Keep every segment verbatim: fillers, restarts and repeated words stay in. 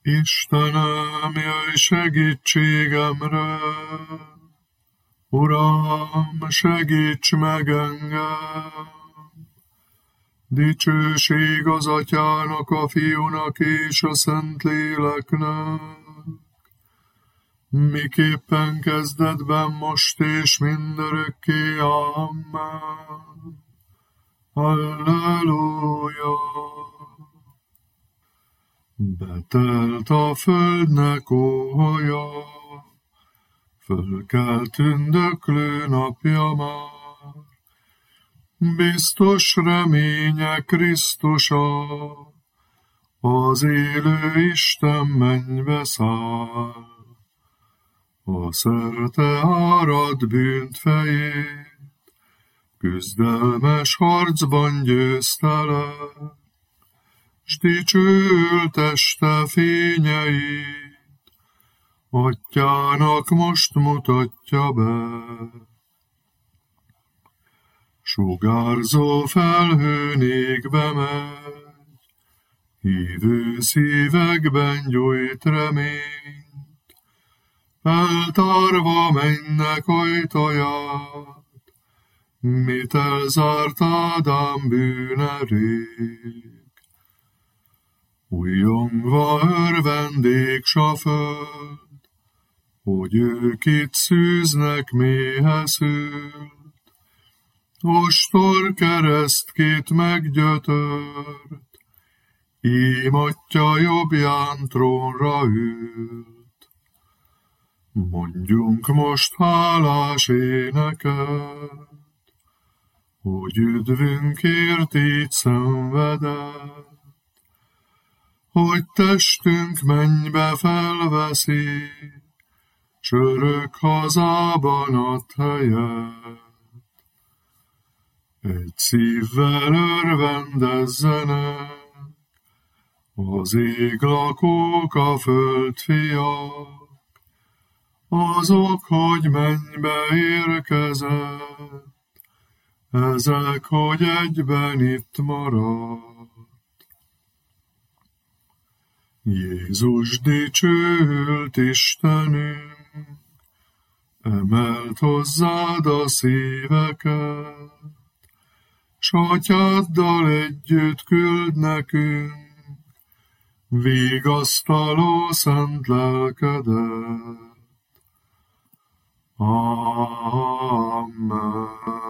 Istenem, jöjj segítségemre! Uram, segíts meg engem! Dicsőség az Atyának, a Fiúnak és a Szentléleknek, miképpen kezdetben, most és mindörökké. Amen. Halleluja! Betelt a földnek óhaja, fölkelt tündöklő napja már, biztos reménye Krisztusa, az élő Isten mennybe száll. A szerte árad bűnt fejét, küzdelmes harcban győzte le, s dicsőül teste fényeit, Atyának most mutatja be. Sugárzó felhőn égbe megy, hívő szívekben gyújt reményt, feltárva mennek ajtaját, mit elzárt Ádám bűne rég. Újjongva örvendék s a föld, hogy ők itt szűznek méhe szült, ostor keresztkét meggyötört, ím Atya jobbján trónra ült. Mondjunk most hálás éneket, hogy üdvünkért így szenvedett, hogy testünk mennybe felveszi, s örök hazában ad helyet. Egy szívvel örvendezzenek az ég lakók, a föld fiak, azok, hogy mennybe érkezett, ezek, hogy egyben itt marad. Jézus dicsőült Istenünk, emelt hozzád a szíveket, s Atyáddal együtt küld nekünk vigasztaló szent lelkedet. Amen.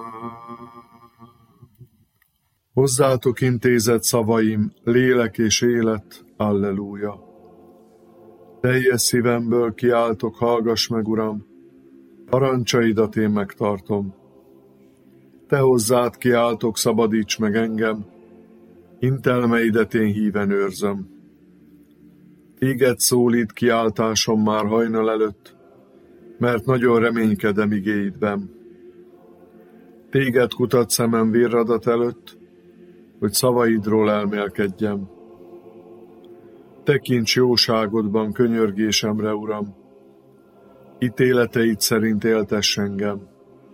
Hozzátok intézett szavaim, lélek és élet, alleluja. Teljes szívemből kiáltok, hallgass meg, Uram, parancsaidat én megtartom. Te hozzád kiáltok, szabadíts meg engem, intelmeidet én híven őrzöm. Téged szólít kiáltásom már hajnal előtt, mert nagyon reménykedem igéidben. Téged kutat szemem virradat előtt, hogy szavaidról elmélkedjem. Tekints jóságodban könyörgésemre, Uram, ítéleteid szerint éltess engem.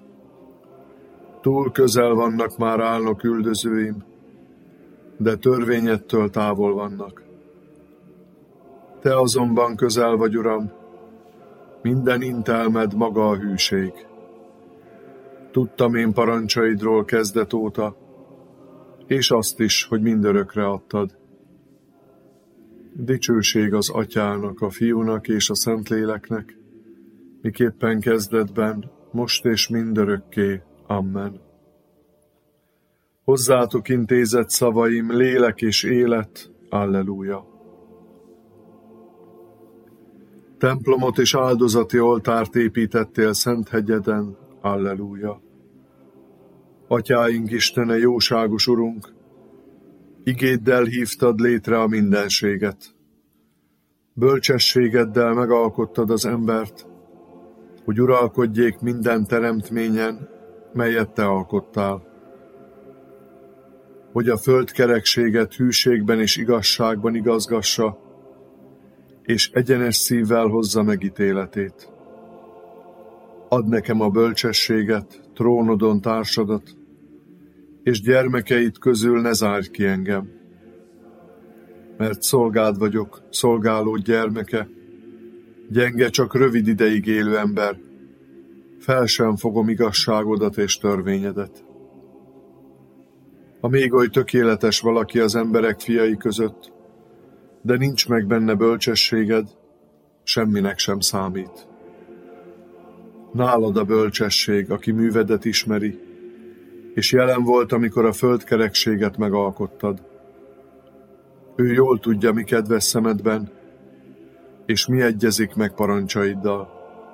Túl közel vannak már álnok üldözőim, de törvényettől távol vannak. Te azonban közel vagy, Uram, minden intelmed maga a hűség. Tudtam én parancsaidról kezdet óta, és azt is, hogy mindörökre adtad. Dicsőség az Atyának, a Fiúnak és a Szentléleknek, miképpen kezdetben, most és mindörökké. Amen. Hozzátok intézett szavaim, lélek és élet, alleluja. Templomot és áldozati oltárt építettél szent hegyeden, alleluja. Atyáink Istene, jóságos Urunk, igéddel hívtad létre a mindenséget. Bölcsességeddel megalkottad az embert, hogy uralkodjék minden teremtményen, melyet te alkottál. Hogy a földkerekséget hűségben és igazságban igazgassa, és egyenes szívvel hozza megítéletét. Add nekem a bölcsességet, trónodon társadat, és gyermekeid közül ne zárj ki engem. mert szolgád vagyok, szolgálód gyermeke, gyenge, csak rövid ideig élő ember, fel sem fogom igazságodat és törvényedet. Ha még oly tökéletes valaki az emberek fiai között, de nincs meg benne bölcsességed, semminek sem számít. Nálad a bölcsesség, aki művedet ismeri, és jelen volt, amikor a földkerekséget megalkottad. Ő jól tudja, mi kedves szemedben, és mi egyezik meg parancsaiddal.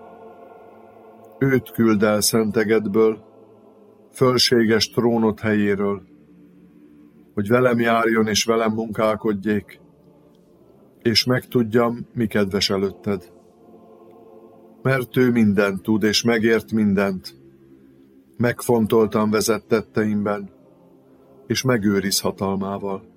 Őt küld el szentegedből, fölséges trónod helyéről, hogy velem járjon és velem munkálkodjék, és megtudjam, mi kedves előtted. Mert ő mindent tud, és megért mindent, megfontoltan vezet tetteimben, és megőriz hatalmával.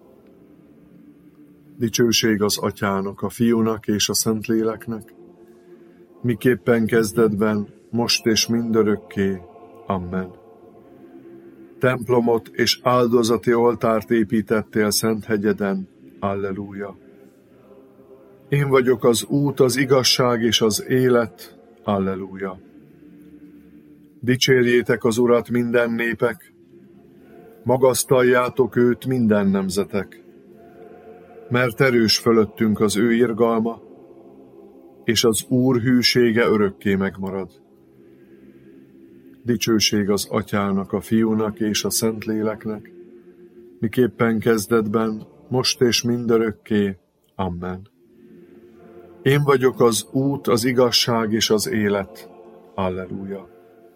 Dicsőség az Atyának, a Fiúnak és a Szentléleknek, miképpen kezdetben, most és mindörökké. Amen. Templomot és áldozati oltárt építettél szent hegyeden. Alleluja. Én vagyok az út, az igazság és az élet. Alleluja. Dicsérjétek az Urat minden népek, magasztaljátok őt minden nemzetek, mert erős fölöttünk az ő irgalma, és az Úr hűsége örökké megmarad. Dicsőség az Atyának, a Fiúnak és a Szentléleknek, miképpen kezdetben, most és mindörökké. Amen. Én vagyok az út, az igazság és az élet. Alleluja.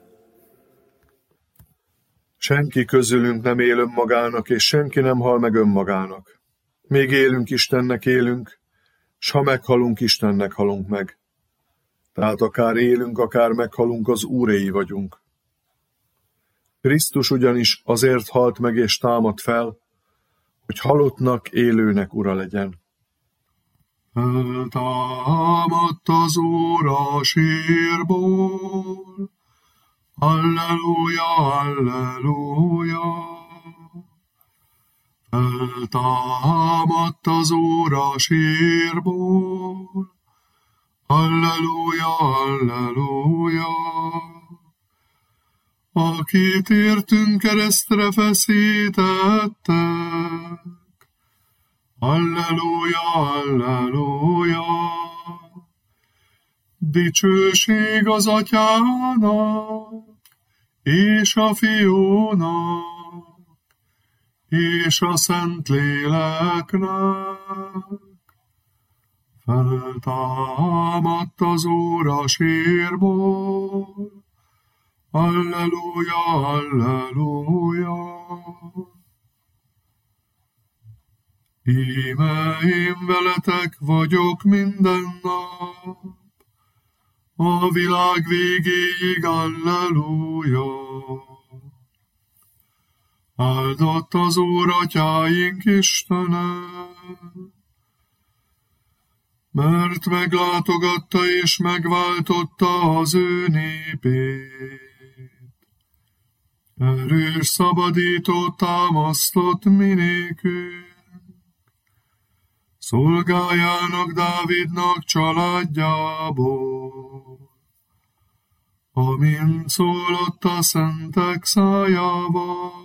Senki közülünk nem él önmagának, és senki nem hal meg önmagának. Még élünk, Istennek élünk, s ha meghalunk, Istennek halunk meg. Tehát akár élünk, akár meghalunk, az Úréi vagyunk. Krisztus ugyanis azért halt meg és támad fel, hogy halottnak, élőnek ura legyen. Feltámadt az Úr a sírból, Alleluja, alleluja. Feltámadt az Úr a sírból, Alleluja, alleluja. Akit értünk keresztre feszítettek, Alleluja, alleluja. Dicsőség az Atyának, és a Fiúnak, és a Szentléleknek. Feltámadt az Úr a sírból, Alleluja, alleluja. Íme én veletek vagyok minden nap, a világ végéig, alleluja. Áldott az Úr atyáink Istene, mert meglátogatta és megváltotta az ő népét. Erős szabadító támasztott minékünk, szolgájának Dávidnak családjából, amint szólott a szentek szájával.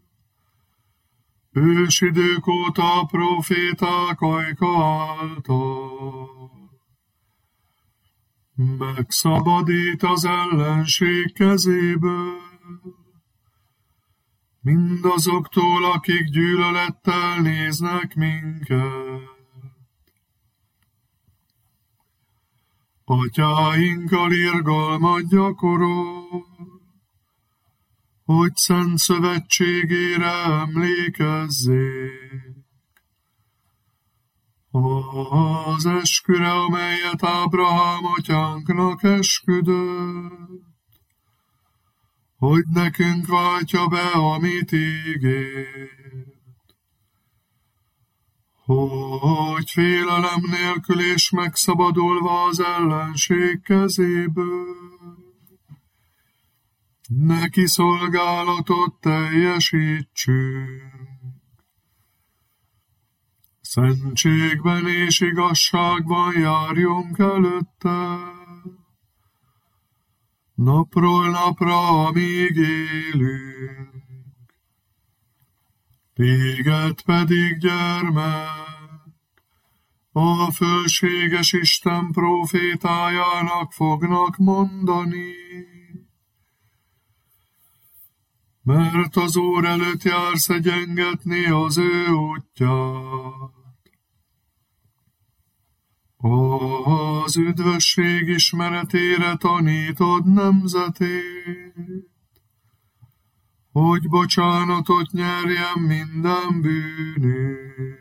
Ősidők óta a proféták ajka által, megszabadít az ellenség kezéből, mindazoktól, akik gyűlölettel néznek minket. Atyáinkkal irgalmat gyakorol, hogy szent szövetségére emlékezzék. Az esküre, amelyet Ábrahám atyánknak esküdött, hogy nekünk váltja be, amit ígért. Hogy félelem nélkül és megszabadulva az ellenség kezéből, neki szolgálatot teljesítsünk. Szentségben és igazságban járjunk előtte, napról napra, amíg élünk. Téged pedig, gyermek, a fölséges Isten prófétájának fognak mondani, mert az Úr előtt jársz egyengetni az ő útját. Az üdvösség ismeretére tanítod nemzetét, hogy bocsánatot nyerjen minden bűnük.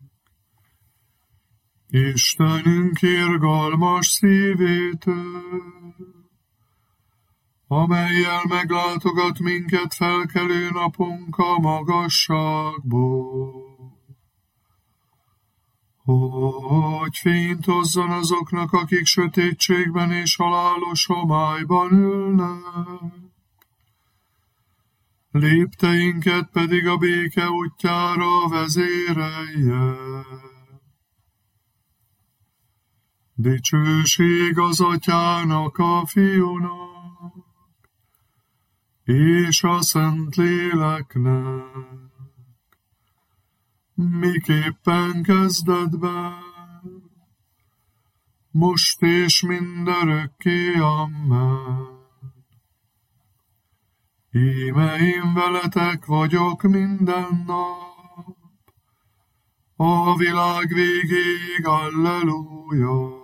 Istenünk irgalmas szívétől, amellyel meglátogat minket felkelő napunk a magasságból, hogy fényt hozzon azoknak, akik sötétségben és halálos homályban ülnek, lépteinket pedig a béke útjára vezérelje. Dicsőség az Atyának, a Fiúnak, és a Szentléleknek, miképpen kezdetben, most és mindörökké, amen. Íme én veletek vagyok minden nap, a világ végéig, alleluja.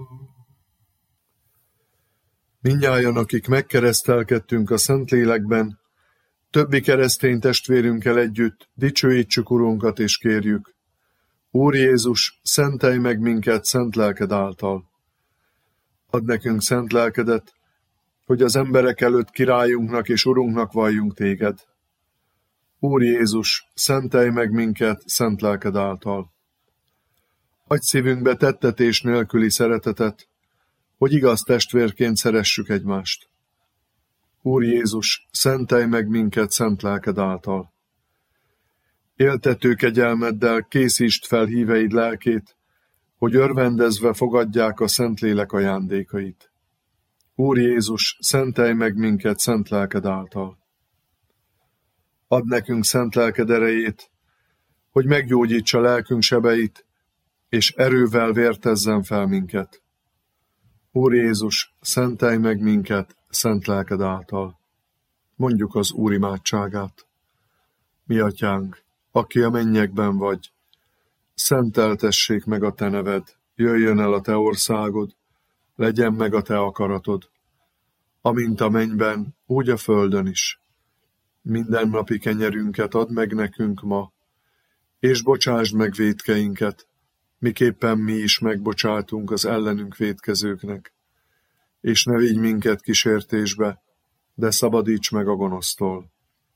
Mindnyájan, akik megkeresztelkedtünk a Szentlélekben, többi keresztény testvérünkkel együtt dicsőítsük Urunkat és kérjük: Úr Jézus, szentelj meg minket szent lelked által. Add nekünk szent lelkedet, hogy az emberek előtt királyunknak és Urunknak valljunk téged. Úr Jézus, szentelj meg minket szent lelked által. Adj szívünkbe tettetés nélküli szeretetet, hogy igaz testvérként szeressük egymást. Úr Jézus, szentelj meg minket szent lelked által. Éltető kegyelmeddel készítsd fel híveid lelkét, hogy örvendezve fogadják a Szentlélek ajándékait. Úr Jézus, szentelj meg minket szent lelked által. Add nekünk szent lelked erejét, hogy meggyógyítsa lelkünk sebeit, és erővel vértezzen fel minket. Úr Jézus, szentelj meg minket szent lelked által. Mondjuk az Úr imádságát. Mi Atyánk, aki a mennyekben vagy, szenteltessék meg a te neved, jöjjön el a te országod, legyen meg a te akaratod, amint a mennyben, úgy a földön is. Mindennapi kenyerünket add meg nekünk ma, és bocsásd meg vétkeinket, miképpen mi is megbocsátunk az ellenünk vétkezőknek, és ne vigy minket kísértésbe, de szabadíts meg a gonosztól.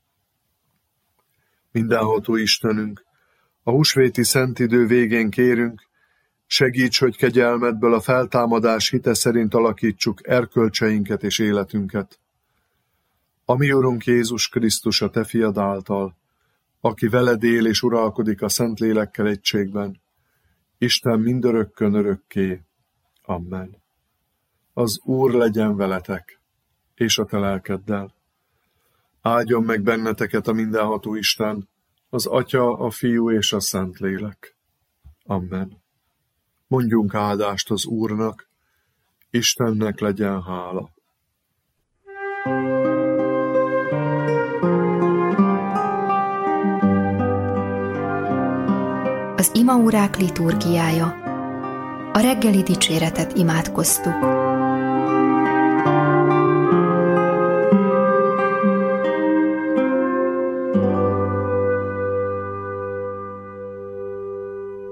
Mindenható Istenünk, a húsvéti szentidő végén kérünk, segíts, hogy kegyelmedből a feltámadás hite szerint alakítsuk erkölcseinket és életünket. A mi Urunk Jézus Krisztus a te fiad által, aki veled él és uralkodik a Szentlélekkel egységben, Isten mindörökkön örökké. Amen. Az Úr legyen veletek, és a te lelkeddel. Áldjon meg benneteket a mindenható Isten, az Atya, a Fiú és a Szentlélek. Amen. Mondjunk áldást az Úrnak, Istennek legyen hála. Az imaórák liturgiája. A reggeli dicséretet imádkoztuk.